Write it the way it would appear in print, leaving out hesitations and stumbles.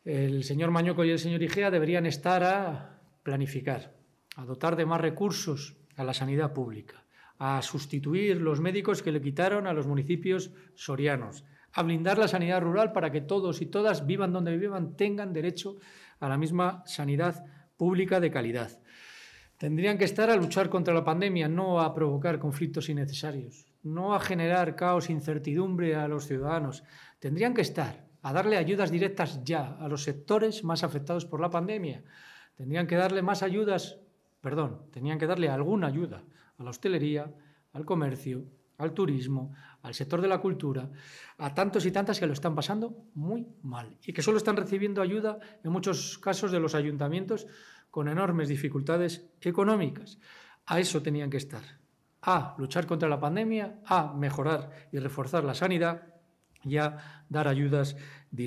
el señor Mañoco y el señor Igea deberían estar a planificar, a dotar de más recursos a la sanidad pública, a sustituir los médicos que le quitaron a los municipios sorianos, a blindar la sanidad rural para que todos y todas, vivan donde vivan, tengan derecho a la misma sanidad pública de calidad. Tendrían que estar a luchar contra la pandemia, no a provocar conflictos innecesarios, no a generar caos e incertidumbre a los ciudadanos. Tendrían que estar a darle ayudas directas ya a los sectores más afectados por la pandemia. Tenían que darle tenían que darle alguna ayuda a la hostelería, al comercio, al turismo, al sector de la cultura, a tantos y tantas que lo están pasando muy mal y que solo están recibiendo ayuda, en muchos casos, de los ayuntamientos con enormes dificultades económicas. A eso tenían que estar. A luchar contra la pandemia, a mejorar y reforzar la sanidad y a dar ayudas directas.